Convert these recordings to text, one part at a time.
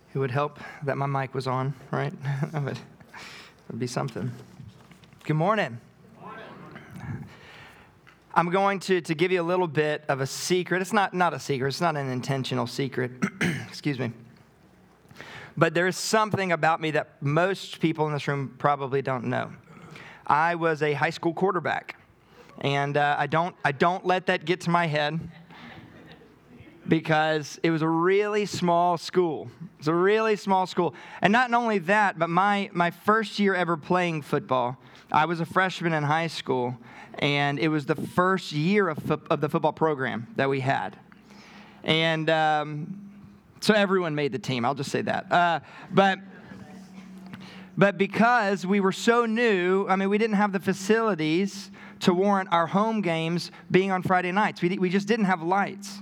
It would help that my mic was on, right? It would be something. Good morning. I'm going to give you a little bit of a secret. It's not a secret. It's not an intentional secret. Excuse me. But there is something about me that most people in this room probably don't know. I was a high school quarterback, and I don't let that get to my head because it was a really small school. It was a really small school. And not only that, but my first year ever playing football, I was a freshman in high school, and it was the first year of the football program that we had. And so everyone made the team, I'll just say that. But because we were so new, we didn't have the facilities to warrant our home games being on Friday nights. We just didn't have lights.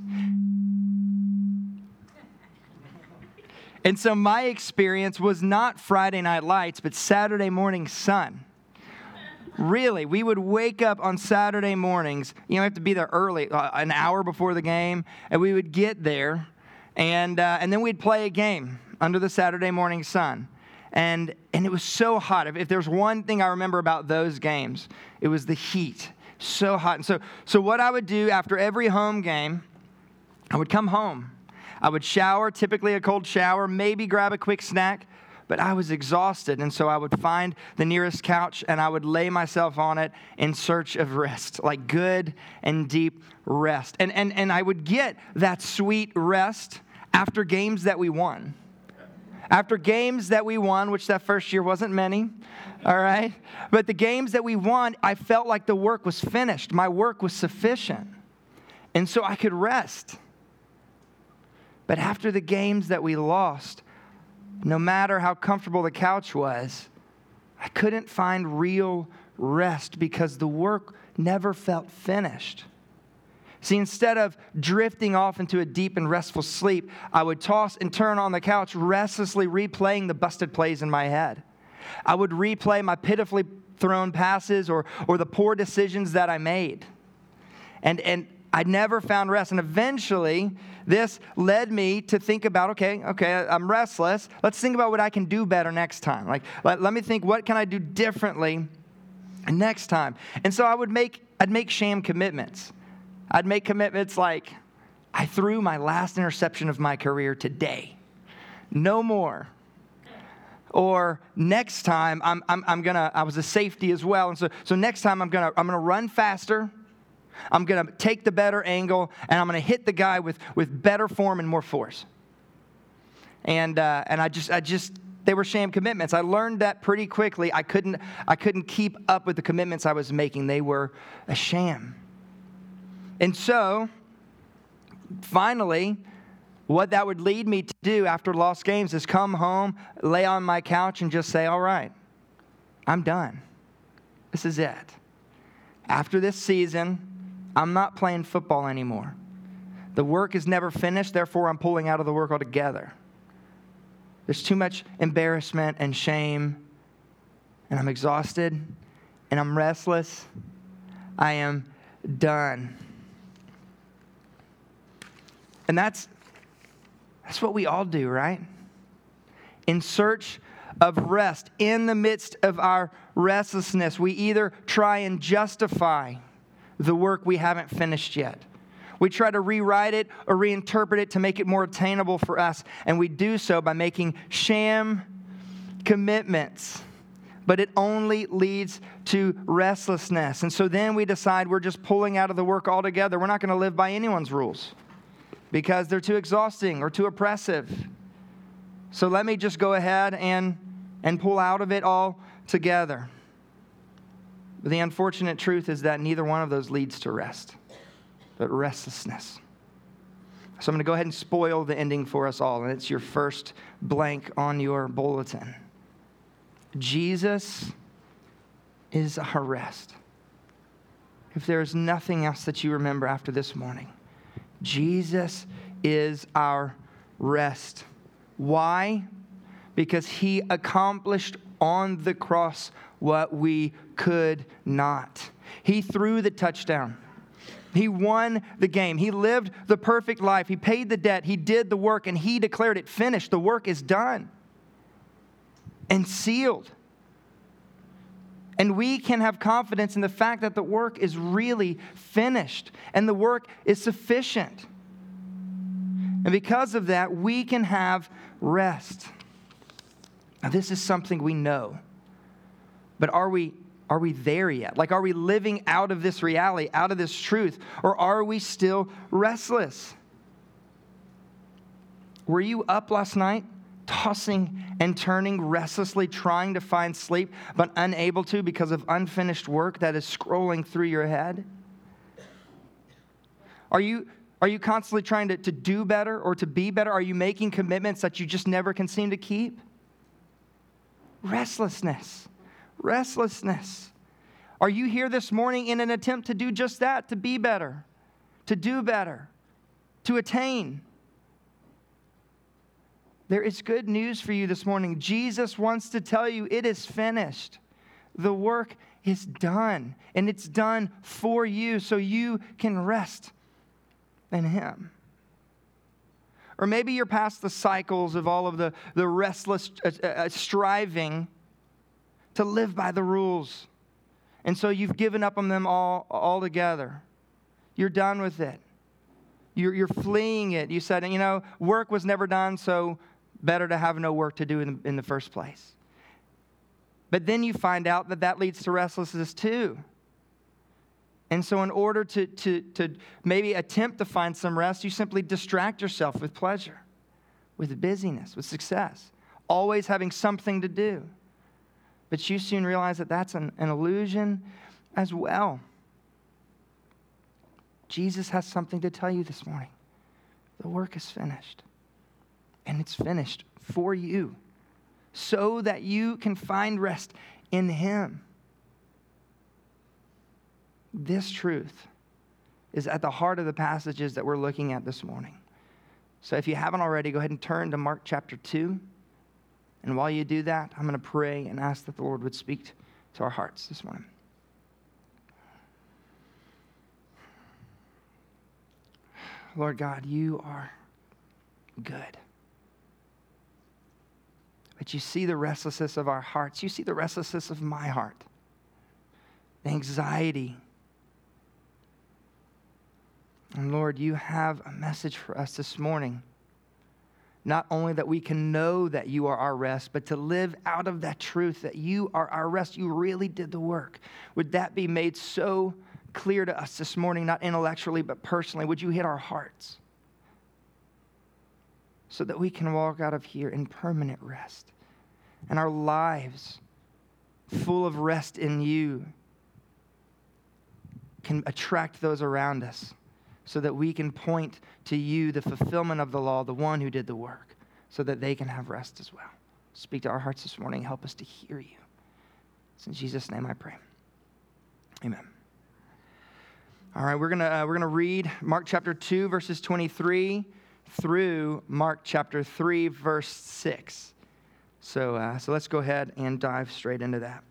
And so my experience was not Friday night lights, but Saturday morning sun. Really, we would wake up on Saturday mornings. You have to be there early, an hour before the game, and we would get there, and then we'd play a game under the Saturday morning sun. And it was so hot. If there's one thing I remember about those games, it was the heat. So hot. And so what I would do after every home game, I would come home. I would shower, typically a cold shower, maybe grab a quick snack, but I was exhausted, and so I would find the nearest couch, and I would lay myself on it in search of rest, like good and deep rest. And I would get that sweet rest after games that we won. After games that we won, which that first year wasn't many, all right? But the games that we won, I felt like the work was finished. My work was sufficient, and so I could rest. But after the games that we lost, no matter how comfortable the couch was, I couldn't find real rest because the work never felt finished. See, instead of drifting off into a deep and restful sleep, I would toss and turn on the couch, restlessly replaying the busted plays in my head. I would replay my pitifully thrown passes or the poor decisions that I made. And I never found rest. And eventually, this led me to think about, okay, I'm restless. Let's think about what I can do better next time. Let me think, what can I do differently next time? And so I'd make sham commitments. I'd make commitments like, I threw my last interception of my career today. No more. Or next time, I was a safety as well. And so next time I'm gonna run faster. I'm going to take the better angle, and I'm going to hit the guy with better form and more force. And I just they were sham commitments. I learned that pretty quickly. I couldn't keep up with the commitments I was making. They were a sham. And so, finally, what that would lead me to do after lost games is come home, lay on my couch, and just say, all right, I'm done. This is it. After this season, I'm not playing football anymore. The work is never finished, therefore I'm pulling out of the work altogether. There's too much embarrassment and shame, and I'm exhausted, and I'm restless. I am done. And that's what we all do, right? In search of rest, in the midst of our restlessness, we either try and justify the work we haven't finished yet. We try to rewrite it or reinterpret it to make it more attainable for us, and we do so by making sham commitments. But it only leads to restlessness. And so then we decide we're just pulling out of the work altogether. We're not going to live by anyone's rules because they're too exhausting or too oppressive. So let me just go ahead and pull out of it all together. But the unfortunate truth is that neither one of those leads to rest, but restlessness. So I'm going to go ahead and spoil the ending for us all, and it's your first blank on your bulletin. Jesus is our rest. If there is nothing else that you remember after this morning, Jesus is our rest. Why? Because he accomplished on the cross what we could not. He threw the touchdown. He won the game. He lived the perfect life. He paid the debt. He did the work, and he declared it finished. The work is done and sealed. And we can have confidence in the fact that the work is really finished and the work is sufficient. And because of that, we can have rest. Now, this is something we know. But are we there yet? Like, are we living out of this reality, out of this truth? Or are we still restless? Were you up last night, tossing and turning, restlessly trying to find sleep, but unable to because of unfinished work that is scrolling through your head? Are you constantly trying to do better or to be better? Are you making commitments that you just never can seem to keep? Restlessness. Are you here this morning in an attempt to do just that, to be better, to do better, to attain? There is good news for you this morning. Jesus wants to tell you it is finished. The work is done, and it's done for you so you can rest in Him. Or maybe you're past the cycles of all of the restless striving to live by the rules. And so you've given up on them altogether. You're done with it. You're fleeing it. You said, work was never done, so better to have no work to do in the first place. But then you find out that leads to restlessness too. And so in order to maybe attempt to find some rest, you simply distract yourself with pleasure, with busyness, with success, always having something to do. But you soon realize that that's an illusion as well. Jesus has something to tell you this morning. The work is finished. And it's finished for you so that you can find rest in Him. This truth is at the heart of the passages that we're looking at this morning. So if you haven't already, go ahead and turn to Mark chapter 2. And while you do that, I'm going to pray and ask that the Lord would speak to our hearts this morning. Lord God, you are good. But you see the restlessness of our hearts. You see the restlessness of my heart. The anxiety. And Lord, you have a message for us this morning. Not only that we can know that you are our rest, but to live out of that truth that you are our rest. You really did the work. Would that be made so clear to us this morning, not intellectually, but personally? Would you hit our hearts so that we can walk out of here in permanent rest and our lives full of rest in you can attract those around us, so that we can point to you, the fulfillment of the law, the one who did the work, so that they can have rest as well. Speak to our hearts this morning. Help us to hear you. It's in Jesus' name I pray. Amen. All right, we're gonna read Mark chapter 2, verses 23 through Mark chapter 3, verse 6. So let's go ahead and dive straight into that.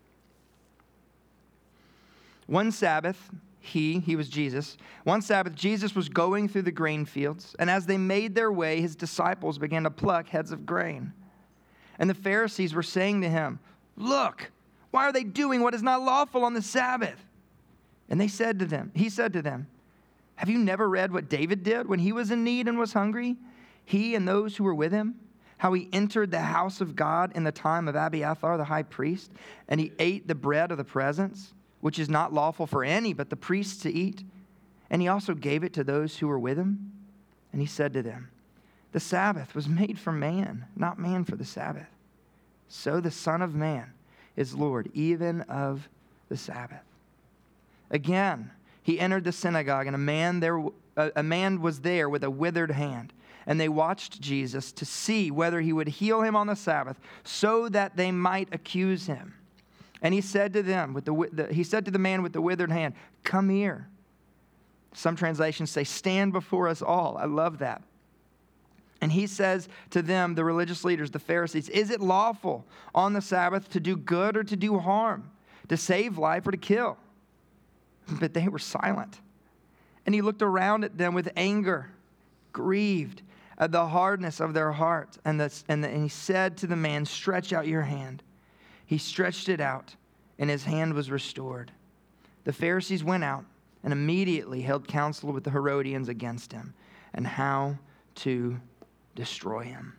One Sabbath, he was Jesus. One Sabbath, Jesus was going through the grain fields, and as they made their way, his disciples began to pluck heads of grain. And the Pharisees were saying to him, "Look, why are they doing what is not lawful on the Sabbath?" And he said to them, "Have you never read what David did when he was in need and was hungry? He and those who were with him, how he entered the house of God in the time of Abiathar the high priest, and he ate the bread of the presence, which is not lawful for any but the priests to eat. And he also gave it to those who were with him. And he said to them, the Sabbath was made for man, not man for the Sabbath. So the Son of Man is Lord, even of the Sabbath." Again, he entered the synagogue, and a man was there with a withered hand. And they watched Jesus to see whether he would heal him on the Sabbath, so that they might accuse him. And he said to the man with the withered hand, "Come here." Some translations say, "Stand before us all." I love that. And he says to them, the religious leaders, the Pharisees, "Is it lawful on the Sabbath to do good or to do harm, to save life or to kill?" But they were silent. And he looked around at them with anger, grieved at the hardness of their heart. And he said to the man, "Stretch out your hand." He stretched it out, and his hand was restored. The Pharisees went out and immediately held counsel with the Herodians against him and how to destroy him.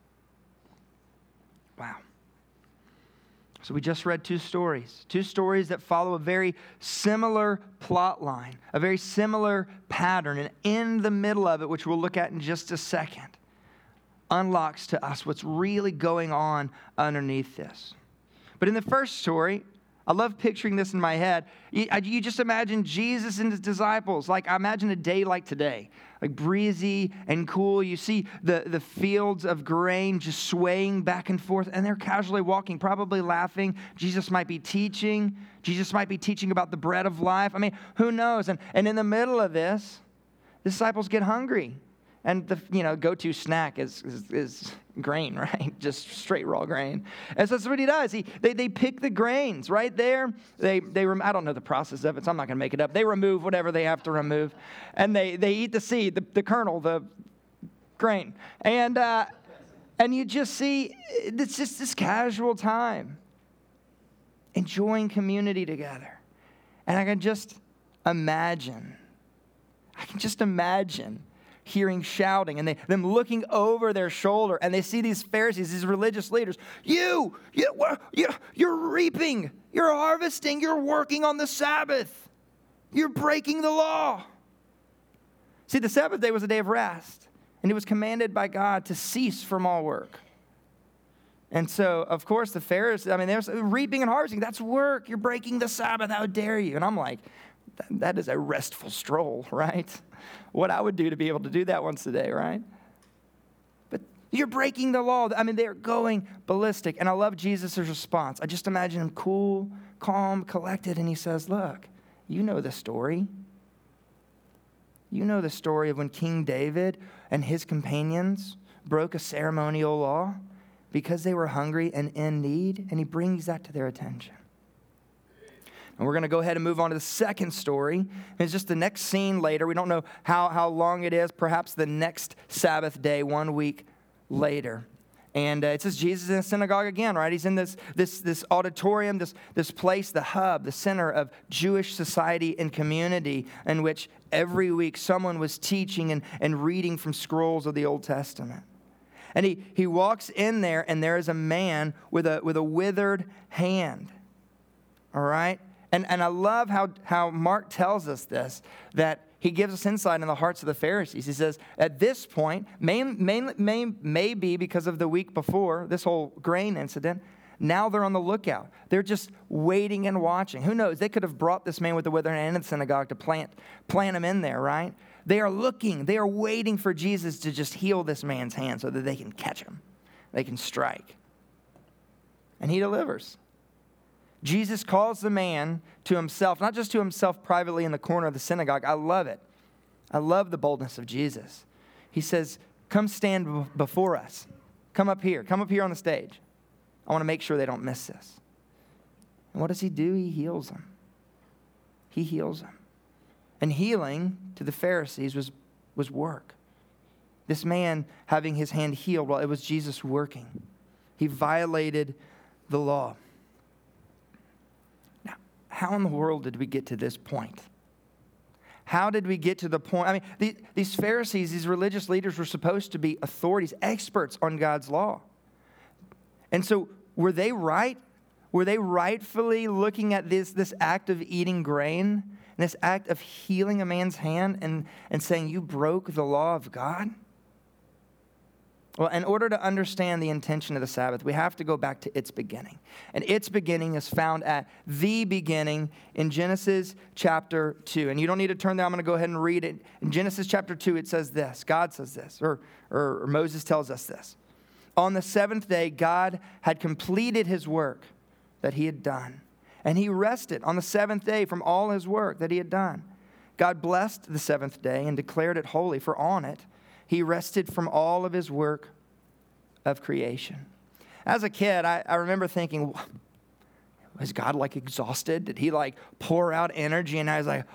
Wow. So we just read two stories that follow a very similar plot line, a very similar pattern. And in the middle of it, which we'll look at in just a second, unlocks to us what's really going on underneath this. But in the first story, I love picturing this in my head. You just imagine Jesus and his disciples. Like, I imagine a day like today, like breezy and cool. You see the fields of grain just swaying back and forth, and they're casually walking, probably laughing. Jesus might be teaching. Jesus might be teaching about the bread of life. I mean, who knows? And in the middle of this, the disciples get hungry. And the go-to snack is grain, right? Just straight raw grain. And so that's what he does. They pick the grains right there. I don't know the process of it, so I'm not going to make it up. They remove whatever they have to remove, and they eat the seed, the kernel, the grain. And you just see it's just this casual time, enjoying community together. And I can just imagine hearing shouting and them looking over their shoulder, and they see these Pharisees, these religious leaders. You're reaping, you're harvesting, you're working on the Sabbath. You're breaking the law. See, the Sabbath day was a day of rest, and it was commanded by God to cease from all work. And so, of course, the Pharisees, they're reaping and harvesting. That's work. You're breaking the Sabbath. How dare you? And I'm like, that is a restful stroll, right? What I would do to be able to do that once a day, right? But you're breaking the law. They're going ballistic. And I love Jesus' response. I just imagine him cool, calm, collected, and he says, look, you know the story. You know the story of when King David and his companions broke a ceremonial law because they were hungry and in need, and he brings that to their attention. And we're going to go ahead and move on to the second story. It's just the next scene later. We don't know how long it is. Perhaps the next Sabbath day, 1 week later. And it says Jesus in a synagogue again, right? He's in this auditorium, this place, the hub, the center of Jewish society and community, in which every week someone was teaching and reading from scrolls of the Old Testament. And he walks in there, and there is a man with a withered hand. All right? And I love how Mark tells us this, that he gives us insight in the hearts of the Pharisees. He says, at this point, may be because of the week before, this whole grain incident, now they're on the lookout. They're just waiting and watching. Who knows? They could have brought this man with the withered hand in the synagogue to plant him in there, right? They are looking. They are waiting for Jesus to just heal this man's hand so that they can catch him. They can strike. And he delivers. Jesus calls the man to himself, not just to himself privately in the corner of the synagogue. I love it. I love the boldness of Jesus. He says, come stand before us. Come up here. Come up here on the stage. I want to make sure they don't miss this. And what does he do? He heals them. He heals them. And healing to the Pharisees was work. This man having his hand healed, well, it was Jesus working. He violated the law. How in the world did we get to this point? How did we get to the point? These Pharisees, these religious leaders were supposed to be authorities, experts on God's law. And so were they right? Were they rightfully looking at this act of eating grain, and this act of healing a man's hand and saying, you broke the law of God? Well, in order to understand the intention of the Sabbath, we have to go back to its beginning. And its beginning is found at the beginning in Genesis chapter 2. And you don't need to turn there. I'm going to go ahead and read it. In Genesis chapter 2, it says this. God says this, or Moses tells us this. On the seventh day, God had completed his work that he had done. And he rested on the seventh day from all his work that he had done. God blessed the seventh day and declared it holy, for on it he rested from all of his work of creation. As a kid, I remember thinking, was God exhausted? Did he pour out energy? And I was like,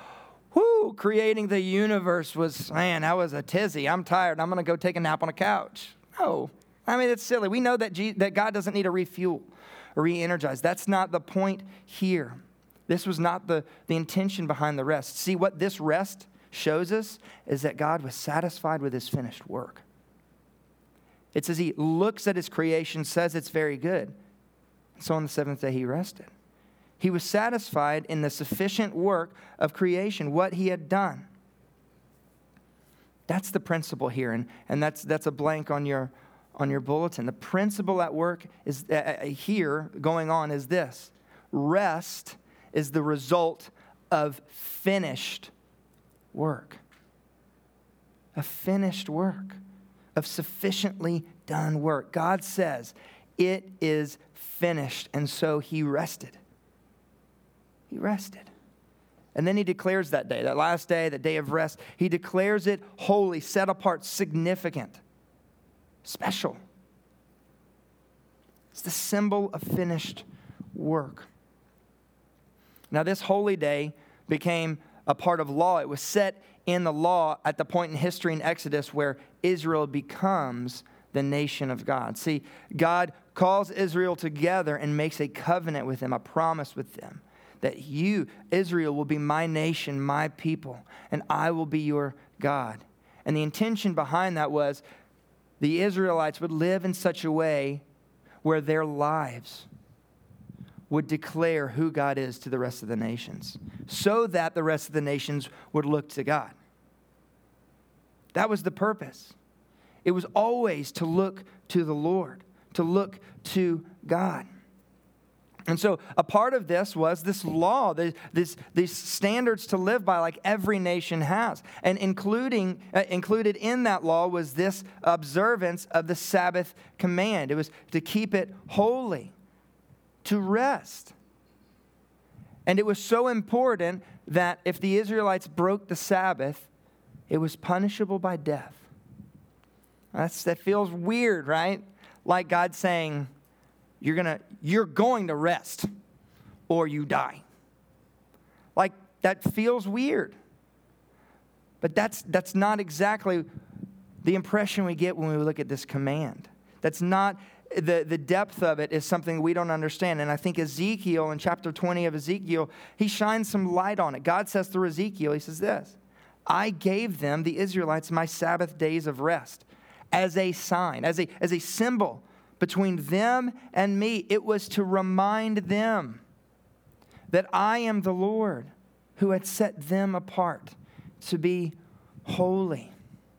creating the universe was, man, that was a tizzy. I'm tired. I'm going to go take a nap on a couch. No. I mean, it's silly. We know that God doesn't need to refuel or re-energize. That's not the point here. This was not the intention behind the rest. See, what this rest shows us is that God was satisfied with his finished work. It says he looks at his creation, says it's very good. So on the seventh day he rested. He was satisfied in the sufficient work of creation, what he had done. That's the principle here, and that's a blank on your bulletin. The principle at work is here going on is this: rest is the result of finished work. A finished work, of sufficiently done work. God says it is finished, and so he rested. He rested. And then he declares that day, that last day, the day of rest, he declares it holy, set apart, significant, special. It's the symbol of finished work. Now, this holy day became a part of law. It was set in the law at the point in history in Exodus where Israel becomes the nation of God. See, God calls Israel together and makes a covenant with them, a promise with them, that you, Israel, will be my nation, my people, and I will be your God. And the intention behind that was the Israelites would live in such a way where their lives would declare who God is to the rest of the nations, so that the rest of the nations would look to God. That was the purpose. It was always to look to the Lord, to look to God. And so a part of this was this law, these standards to live by like every nation has. And included in that law was this observance of the Sabbath command. It was to keep it holy, to rest. And it was so important that if the Israelites broke the Sabbath, it was punishable by death. That feels weird, right? Like God saying, you're going to rest or you die. Like that feels weird. But that's not exactly the impression we get when we look at this command. That's not the depth of it is something we don't understand. And I think Ezekiel, in chapter 20 of Ezekiel, he shines some light on it. God says through Ezekiel, he says this: I gave them, the Israelites, my Sabbath days of rest as a sign, as a symbol between them and me. It was to remind them that I am the Lord who had set them apart to be holy.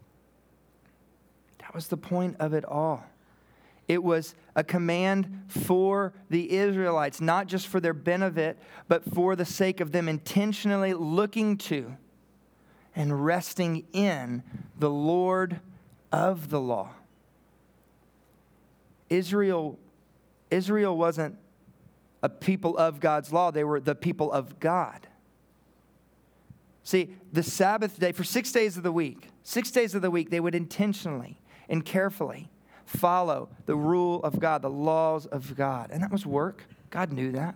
That was the point of it all. It was a command for the Israelites, not just for their benefit, but for the sake of them intentionally looking to and resting in the Lord of the law. Israel wasn't a people of God's law. They were the people of God. See, the Sabbath day, for 6 days of the week, they would intentionally and carefully follow the rule of God, the laws of God. And that was work. God knew that.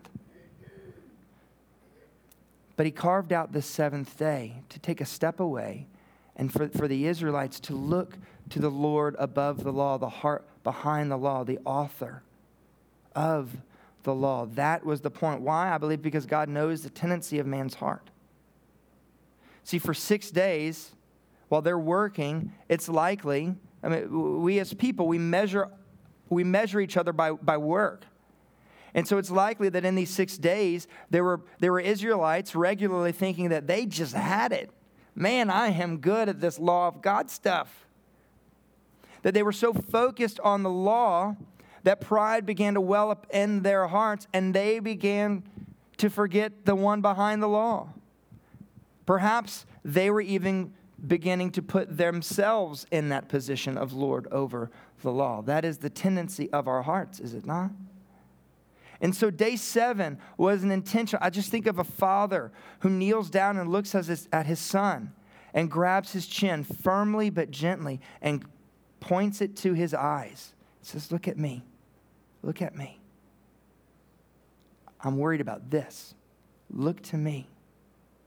But he carved out this seventh day to take a step away and for the Israelites to look to the Lord above the law, the heart behind the law, the author of the law. That was the point. Why? I believe because God knows the tendency of man's heart. See, for 6 days, while they're working, it's likely, we as people, we measure each other by work. And so it's likely that in these 6 days, there were Israelites regularly thinking that they just had it. Man, I am good at this law of God stuff. That they were so focused on the law that pride began to well up in their hearts, and they began to forget the one behind the law. Perhaps they were even beginning to put themselves in that position of Lord over the law. That is the tendency of our hearts, is it not? And so day 7 was an intention. I just think of a father who kneels down and looks at his son and grabs his chin firmly but gently and points it to his eyes. He says, look at me. Look at me. I'm worried about this. Look to me.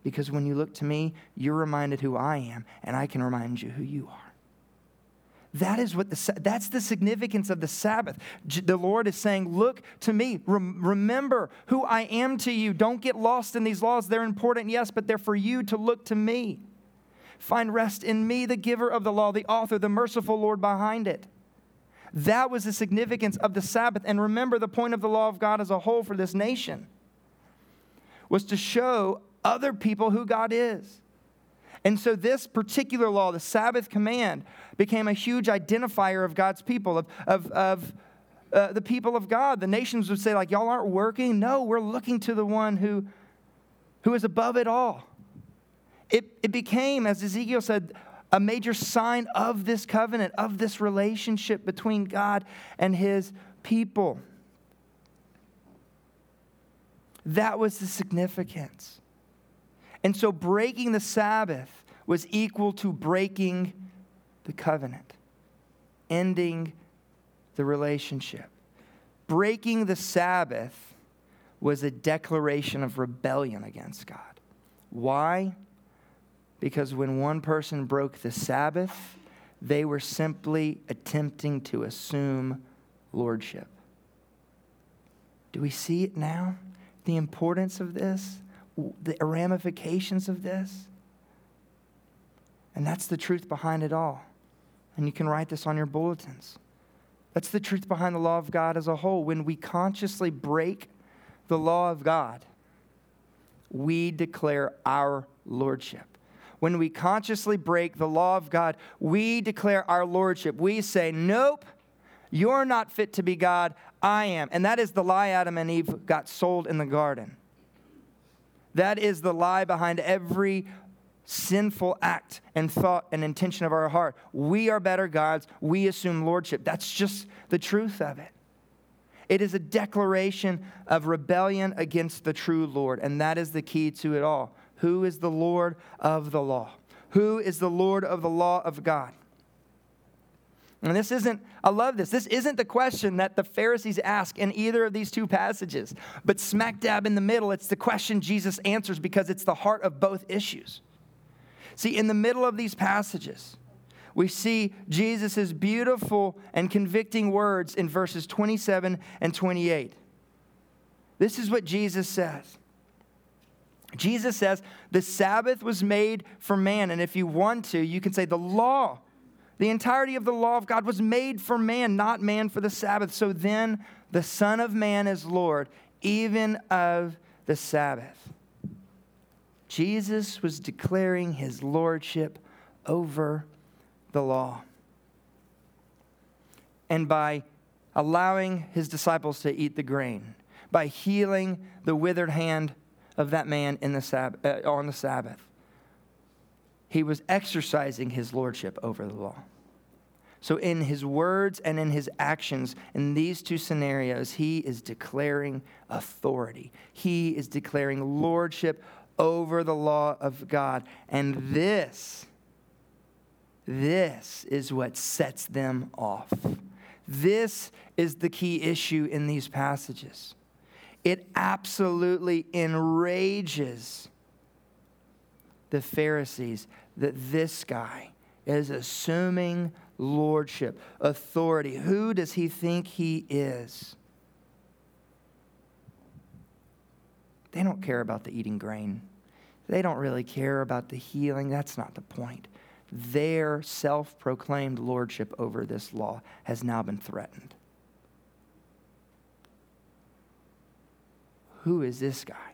Because when you look to me, you're reminded who I am, and I can remind you who you are. That's the significance of the Sabbath. The Lord is saying, look to me. Remember who I am to you. Don't get lost in these laws. They're important, yes, but they're for you to look to me. Find rest in me, the giver of the law, the author, the merciful Lord behind it. That was the significance of the Sabbath. And remember, the point of the law of God as a whole for this nation was to show other people who God is. And so this particular law, the Sabbath command, became a huge identifier of God's people, of the people of God. The nations would say, like, y'all aren't working? No, we're looking to the one who is above it all. It became, as Ezekiel said, a major sign of this covenant, of this relationship between God and his people. That was the significance. And so breaking the Sabbath was equal to breaking the covenant, ending the relationship. Breaking the Sabbath was a declaration of rebellion against God. Why? Because when one person broke the Sabbath, they were simply attempting to assume lordship. Do we see it now? The importance of this? The ramifications of this? And that's the truth behind it all. And you can write this on your bulletins. That's the truth behind the law of God as a whole. When we consciously break the law of God, we declare our lordship. When we consciously break the law of God, we declare our lordship. We say, nope, you're not fit to be God, I am. And that is the lie Adam and Eve got sold in the garden. That is the lie behind every sinful act and thought and intention of our heart. We are better gods. We assume lordship. That's just the truth of it. It is a declaration of rebellion against the true Lord, and that is the key to it all. Who is the Lord of the law? Who is the Lord of the law of God? And I love this. This isn't the question that the Pharisees ask in either of these two passages. But smack dab in the middle, it's the question Jesus answers because it's the heart of both issues. See, in the middle of these passages, we see Jesus' beautiful and convicting words in verses 27 and 28. This is what Jesus says. Jesus says, the Sabbath was made for man. And if you want to, you can say the law. The entirety of the law of God was made for man, not man for the Sabbath. So then the Son of Man is Lord, even of the Sabbath. Jesus was declaring his lordship over the law. And by allowing his disciples to eat the grain, by healing the withered hand of that man on the Sabbath, he was exercising his lordship over the law. So in his words and in his actions, in these two scenarios, he is declaring authority. He is declaring lordship over the law of God. And this is what sets them off. This is the key issue in these passages. It absolutely enrages the Pharisees that this guy is assuming lordship, authority. Who does he think he is? They don't care about the eating grain. They don't really care about the healing. That's not the point. Their self-proclaimed lordship over this law has now been threatened. Who is this guy?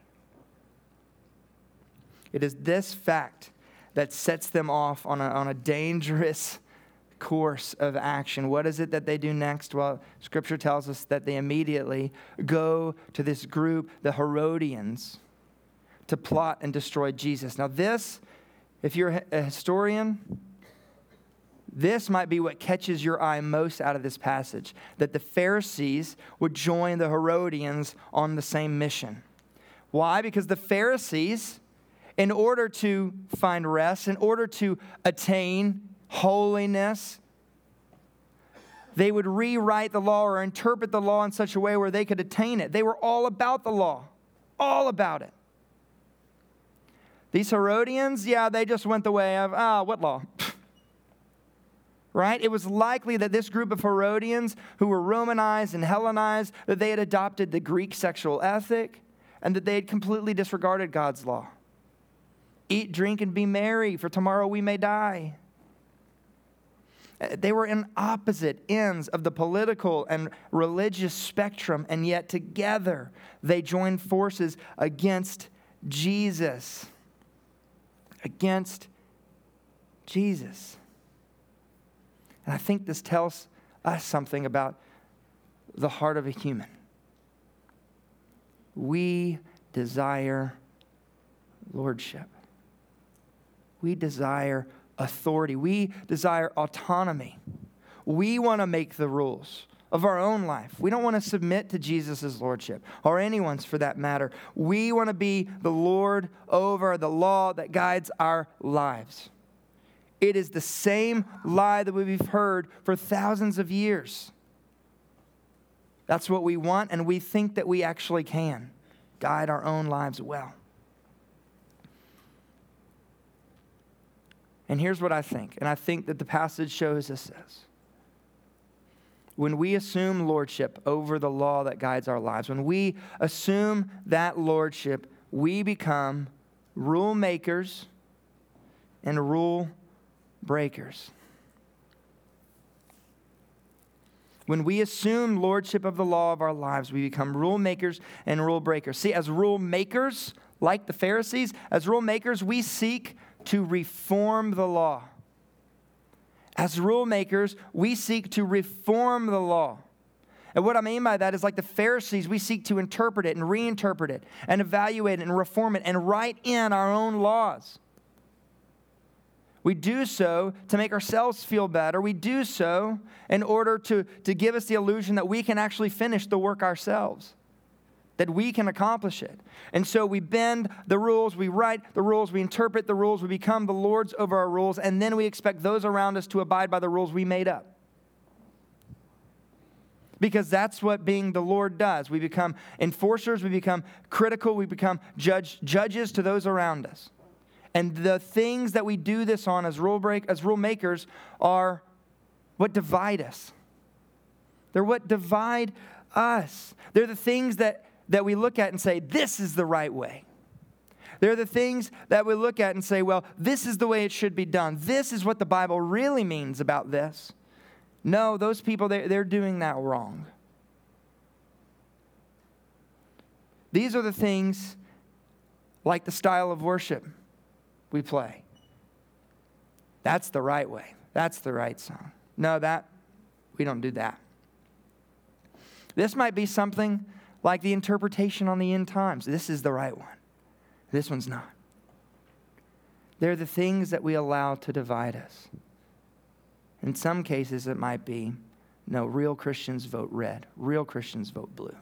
It is this fact that sets them off on a dangerous course of action. What is it that they do next? Well, Scripture tells us that they immediately go to this group, the Herodians, to plot and destroy Jesus. Now this, if you're a historian, this might be what catches your eye most out of this passage, that the Pharisees would join the Herodians on the same mission. Why? Because the Pharisees, in order to find rest, in order to attain holiness, they would rewrite the law or interpret the law in such a way where they could attain it. They were all about the law, all about it. These Herodians, yeah, they just went the way of, what law? Right? It was likely that this group of Herodians who were Romanized and Hellenized, that they had adopted the Greek sexual ethic and that they had completely disregarded God's law. Eat, drink, and be merry, for tomorrow we may die. They were in opposite ends of the political and religious spectrum, and yet together they joined forces against Jesus. Against Jesus. And I think this tells us something about the heart of a human. We desire lordship. We desire authority. We desire autonomy. We want to make the rules of our own life. We don't want to submit to Jesus' lordship, or anyone's for that matter. We want to be the Lord over the law that guides our lives. It is the same lie that we've heard for thousands of years. That's what we want, and we think that we actually can guide our own lives well. And here's what I think, and I think that the passage shows us this. When we assume lordship over the law that guides our lives, when we assume that lordship, we become rule makers and rule breakers. When we assume lordship of the law of our lives, we become rule makers and rule breakers. See, as rule makers, like the Pharisees, as rule makers, we seek to reform the law. As rule makers, we seek to reform the law. And what I mean by that is, like the Pharisees, we seek to interpret it and reinterpret it and evaluate it and reform it and write in our own laws. We do so to make ourselves feel better. We do so in order to give us the illusion that we can actually finish the work ourselves, that we can accomplish it. And so we bend the rules, we write the rules, we interpret the rules, we become the lords over our rules, and then we expect those around us to abide by the rules we made up. Because that's what being the Lord does. We become enforcers, we become critical, we become judges to those around us. And the things that we do this on as rule makers are what divide us. They're what divide us. They're the things that we look at and say, this is the right way. They're the things that we look at and say, well, this is the way it should be done. This is what the Bible really means about this. No, those people, they're doing that wrong. These are the things like the style of worship we play. That's the right way. That's the right song. No, we don't do that. This might be something like the interpretation on the end times. This is the right one. This one's not. They're the things that we allow to divide us. In some cases, it might be, no, real Christians vote red. Real Christians vote blue.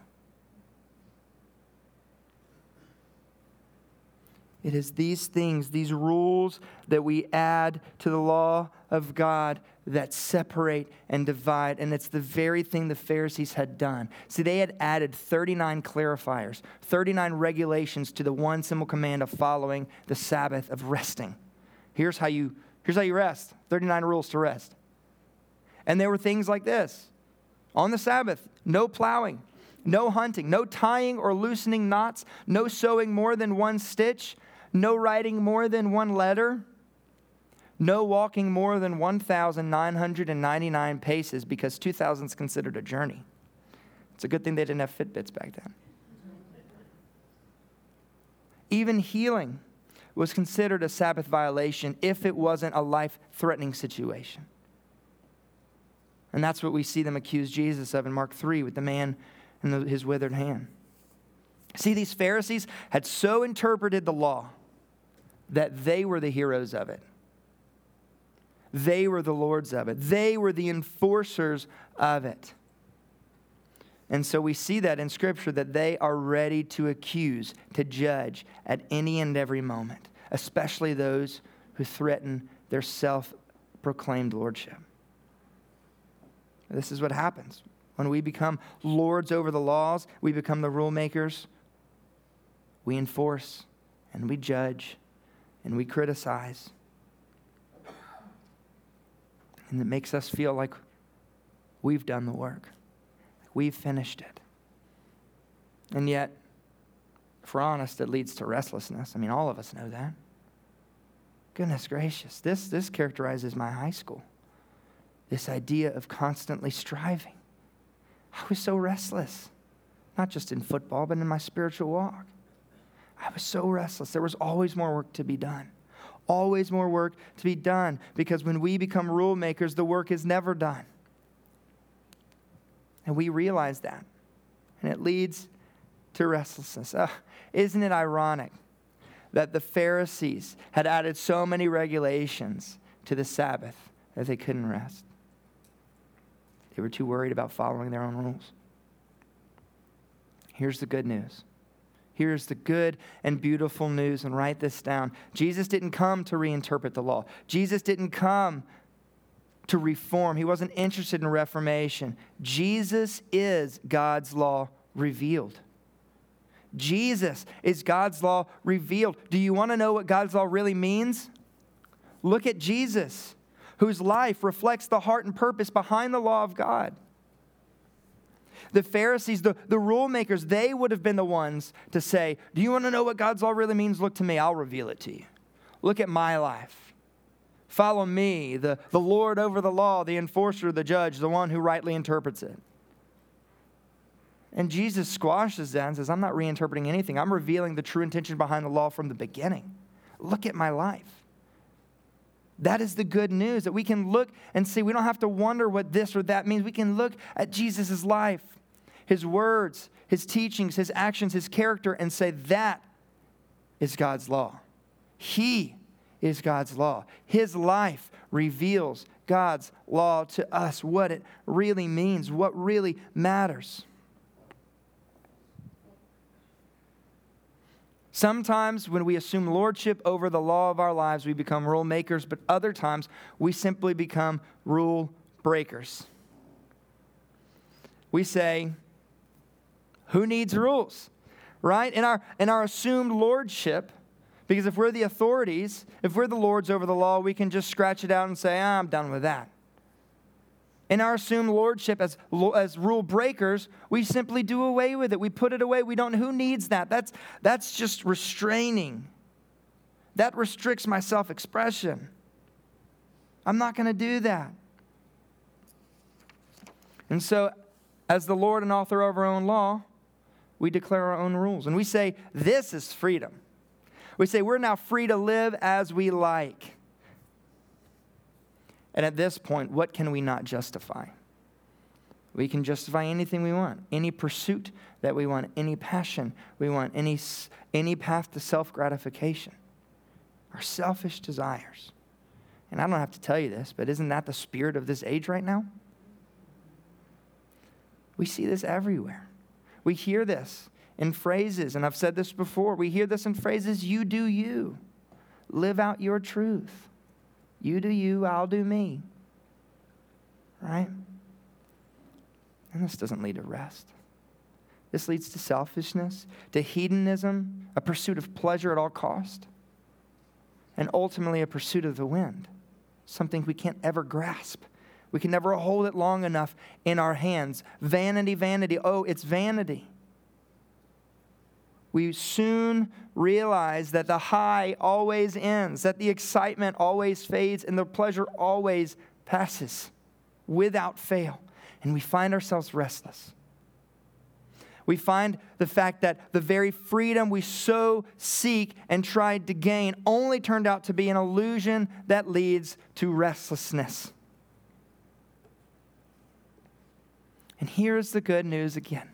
It is these things, these rules that we add to the law of God that separate and divide. And it's the very thing the Pharisees had done. See, they had added 39 clarifiers, 39 regulations to the one simple command of following the Sabbath, of resting. Here's how you rest. 39 rules to rest. And there were things like this. On the Sabbath, no plowing, no hunting, no tying or loosening knots, no sewing more than one stitch, no writing more than one letter, no walking more than 1,999 paces, because 2,000 is considered a journey. It's a good thing they didn't have Fitbits back then. Even healing was considered a Sabbath violation if it wasn't a life-threatening situation. And that's what we see them accuse Jesus of in Mark 3 with the man and his withered hand. See, these Pharisees had so interpreted the law that they were the heroes of it. They were the lords of it. They were the enforcers of it. And so we see that in Scripture, that they are ready to accuse, to judge at any and every moment, especially those who threaten their self-proclaimed lordship. This is what happens. When we become lords over the laws, we become the rule makers. We enforce and we judge and we criticize. And it makes us feel like we've done the work. We've finished it. And yet, if we're honest, it leads to restlessness. I mean, all of us know that. Goodness gracious, this characterizes my high school. This idea of constantly striving. I was so restless, not just in football, but in my spiritual walk. I was so restless. There was always more work to be done. Always more work to be done, because when we become rule makers, the work is never done. And we realize that. And it leads to restlessness. Isn't it ironic that the Pharisees had added so many regulations to the Sabbath that they couldn't rest? They were too worried about following their own rules. Here's the good news. Here's the good and beautiful news, and write this down. Jesus didn't come to reinterpret the law. Jesus didn't come to reform. He wasn't interested in reformation. Jesus is God's law revealed. Jesus is God's law revealed. Do you want to know what God's law really means? Look at Jesus, whose life reflects the heart and purpose behind the law of God. The Pharisees, the rule makers, they would have been the ones to say, do you want to know what God's law really means? Look to me, I'll reveal it to you. Look at my life. Follow me, the Lord over the law, the enforcer, the judge, the one who rightly interprets it. And Jesus squashes that and says, I'm not reinterpreting anything. I'm revealing the true intention behind the law from the beginning. Look at my life. That is the good news, that we can look and see. We don't have to wonder what this or that means. We can look at Jesus' life, his words, his teachings, his actions, his character, and say that is God's law. He is God's law. His life reveals God's law to us, what it really means, what really matters. Sometimes when we assume lordship over the law of our lives, we become rule makers, but other times we simply become rule breakers. We say, who needs rules? Right? In our assumed lordship, because if we're the authorities, if we're the lords over the law, we can just scratch it out and say, I'm done with that. In our assumed lordship as rule breakers, we simply do away with it. We put it away. We don't. Who needs that? That's just restraining. That restricts my self-expression. I'm not going to do that. And so, as the Lord and author of our own law, we declare our own rules. And we say, this is freedom. We say, we're now free to live as we like. And at this point, what can we not justify? We can justify anything we want, any pursuit that we want, any passion we want, any path to self-gratification, our selfish desires. And I don't have to tell you this, but isn't that the spirit of this age right now? We see this everywhere. We hear this in phrases, and I've said this before. We hear this in phrases, you do you. Live out your truth. You do you, I'll do me. Right? And this doesn't lead to rest. This leads to selfishness, to hedonism, a pursuit of pleasure at all cost, and ultimately a pursuit of the wind, something we can't ever grasp. We can never hold it long enough in our hands. Vanity, vanity. Oh, it's vanity. We soon realize that the high always ends, that the excitement always fades, and the pleasure always passes without fail. And we find ourselves restless. We find the fact that the very freedom we so seek and tried to gain only turned out to be an illusion that leads to restlessness. And here's the good news again.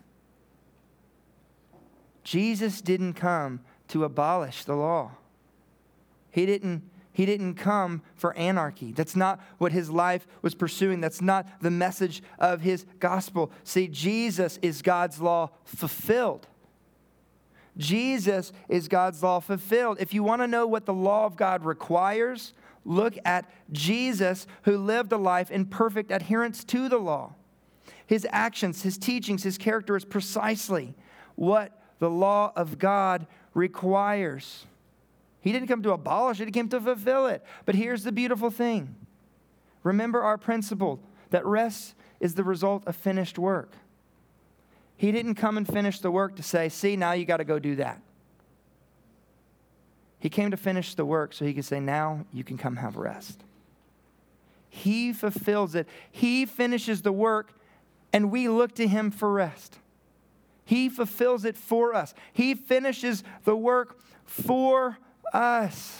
Jesus didn't come to abolish the law. He didn't come for anarchy. That's not what his life was pursuing. That's not the message of his gospel. See, Jesus is God's law fulfilled. Jesus is God's law fulfilled. If you want to know what the law of God requires, look at Jesus, who lived a life in perfect adherence to the law. His actions, his teachings, his character is precisely what the law of God requires. He didn't come to abolish it. He came to fulfill it. But here's the beautiful thing. Remember our principle that rest is the result of finished work. He didn't come and finish the work to say, see, now you got to go do that. He came to finish the work so he could say, now you can come have rest. He fulfills it. He finishes the work, and we look to him for rest. He fulfills it for us. He finishes the work for us.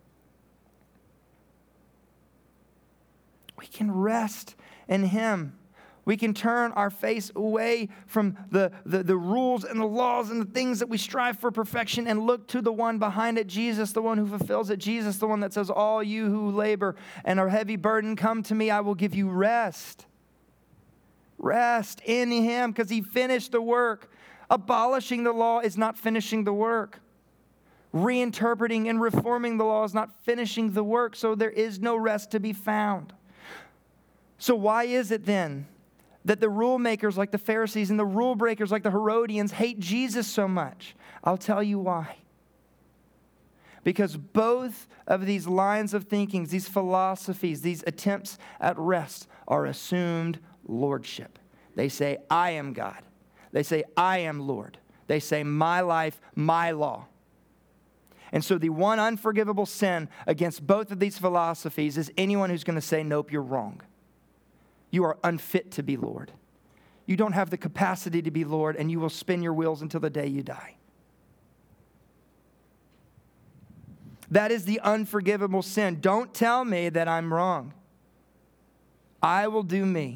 We can rest in him. We can turn our face away from the rules and the laws and the things that we strive for perfection and look to the one behind it, Jesus, the one who fulfills it, Jesus, the one that says, all you who labor and are heavy burdened, come to me, I will give you rest. Rest in him because he finished the work. Abolishing the law is not finishing the work. Reinterpreting and reforming the law is not finishing the work, so there is no rest to be found. So why is it then that the rule makers like the Pharisees and the rule breakers like the Herodians hate Jesus so much? I'll tell you why. Because both of these lines of thinking, these philosophies, these attempts at rest are assumed lordship. They say, I am God. They say, I am Lord. They say, my life, my law. And so the one unforgivable sin against both of these philosophies is anyone who's going to say, nope, you're wrong. You are unfit to be Lord. You don't have the capacity to be Lord, and you will spin your wheels until the day you die. That is the unforgivable sin. Don't tell me that I'm wrong. I will do me.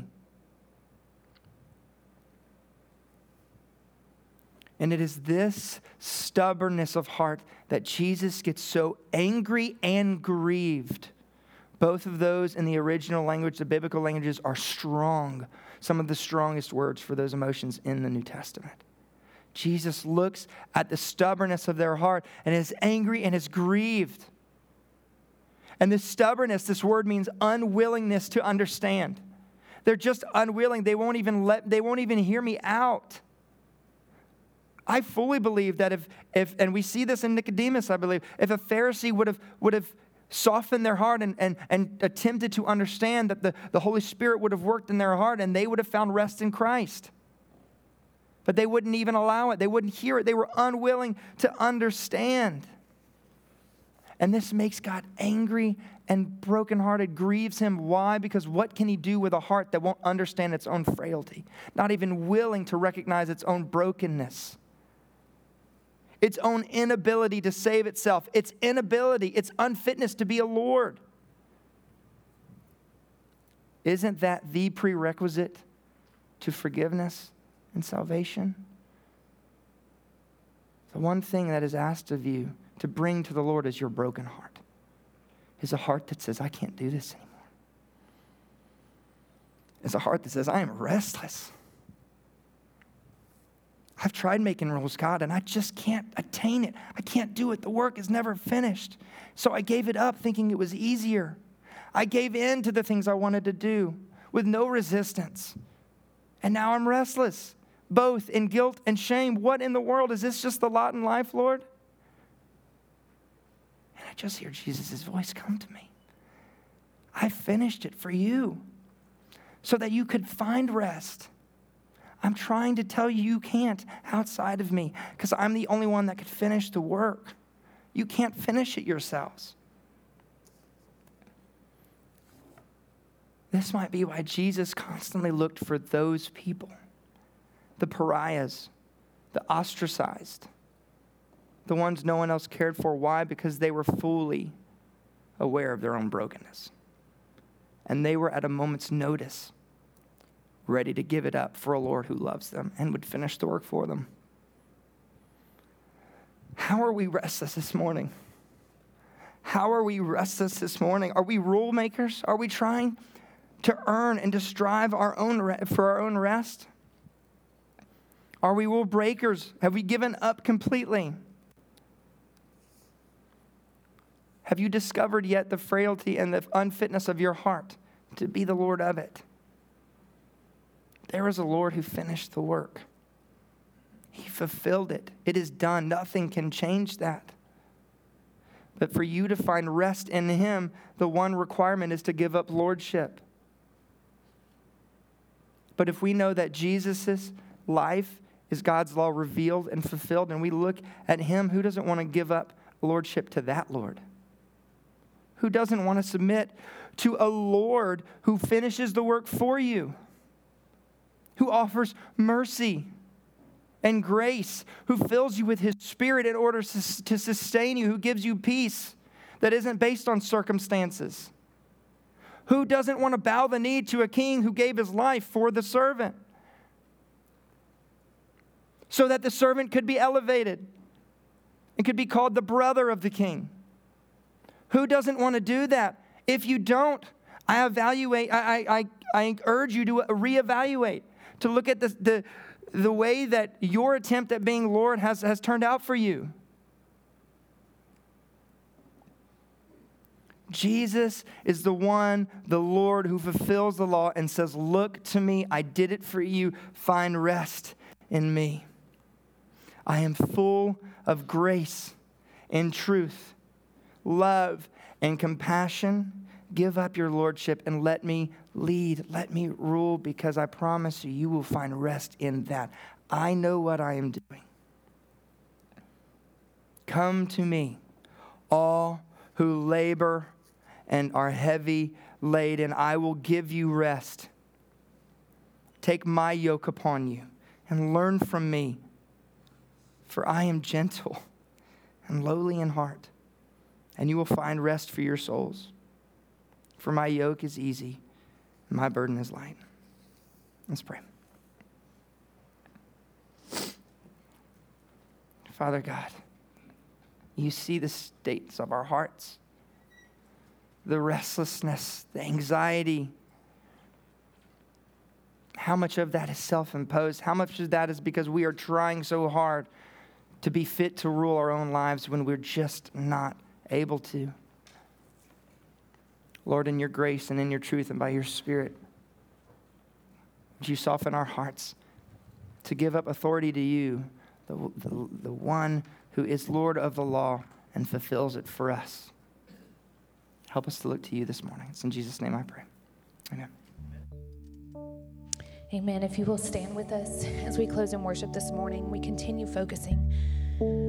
And it is this stubbornness of heart that Jesus gets so angry and grieved. Both of those in the original language, the biblical languages, are strong. Some of the strongest words for those emotions in the New Testament. Jesus looks at the stubbornness of their heart and is angry and is grieved. And this stubbornness, this word means unwillingness to understand. They're just unwilling. They won't even hear me out. I fully believe that if and we see this in Nicodemus, I believe, if a Pharisee would have softened their heart and attempted to understand, that the Holy Spirit would have worked in their heart and they would have found rest in Christ. But they wouldn't even allow it. They wouldn't hear it. They were unwilling to understand. And this makes God angry and brokenhearted, grieves him. Why? Because what can he do with a heart that won't understand its own frailty? Not even willing to recognize its own brokenness. Its own inability to save itself. Its inability, its unfitness to be a Lord. Isn't that the prerequisite to forgiveness and salvation? The one thing that is asked of you to bring to the Lord is your broken heart. Is a heart that says, I can't do this anymore. It's a heart that says, I am restless. I've tried making rules, God, and I just can't attain it. I can't do it. The work is never finished. So I gave it up thinking it was easier. I gave in to the things I wanted to do with no resistance. And now I'm restless, both in guilt and shame. What in the world? Is this just the lot in life, Lord? And I just hear Jesus' voice come to me. I finished it for you so that you could find rest. I'm trying to tell you, you can't outside of me because I'm the only one that could finish the work. You can't finish it yourselves. This might be why Jesus constantly looked for those people, the pariahs, the ostracized, the ones no one else cared for. Why? Because they were fully aware of their own brokenness. And they were at a moment's notice ready to give it up for a Lord who loves them and would finish the work for them. How are we restless this morning? How are we restless this morning? Are we rule makers? Are we trying to earn and to strive for our own rest? Are we rule breakers? Have we given up completely? Have you discovered yet the frailty and the unfitness of your heart to be the Lord of it? There is a Lord who finished the work. He fulfilled it. It is done. Nothing can change that. But for you to find rest in him, the one requirement is to give up lordship. But if we know that Jesus' life is God's law revealed and fulfilled, and we look at him, who doesn't want to give up lordship to that Lord? Who doesn't want to submit to a Lord who finishes the work for you, who offers mercy and grace, who fills you with his Spirit in order to sustain you, who gives you peace that isn't based on circumstances? Who doesn't want to bow the knee to a king who gave his life for the servant so that the servant could be elevated and could be called the brother of the king? Who doesn't want to do that? If you don't, I urge you to reevaluate, to look at the way that your attempt at being Lord has turned out for you. Jesus is the one, the Lord, who fulfills the law and says, look to me, I did it for you, find rest in me. I am full of grace and truth, love and compassion. Give up your lordship and let me lead, let me rule, because I promise you, you will find rest in that. I know what I am doing. Come to me, all who labor and are heavy laden, I will give you rest. Take my yoke upon you and learn from me, for I am gentle and lowly in heart, and you will find rest for your souls. For my yoke is easy, and my burden is light. Let's pray. Father God, you see the states of our hearts, the restlessness, the anxiety. How much of that is self-imposed? How much of that is because we are trying so hard to be fit to rule our own lives when we're just not able to? Lord, in your grace and in your truth and by your Spirit, would you soften our hearts to give up authority to you, the one who is Lord of the law and fulfills it for us. Help us to look to you this morning. It's in Jesus' name I pray. Amen. Amen. If you will stand with us as we close in worship this morning, we continue focusing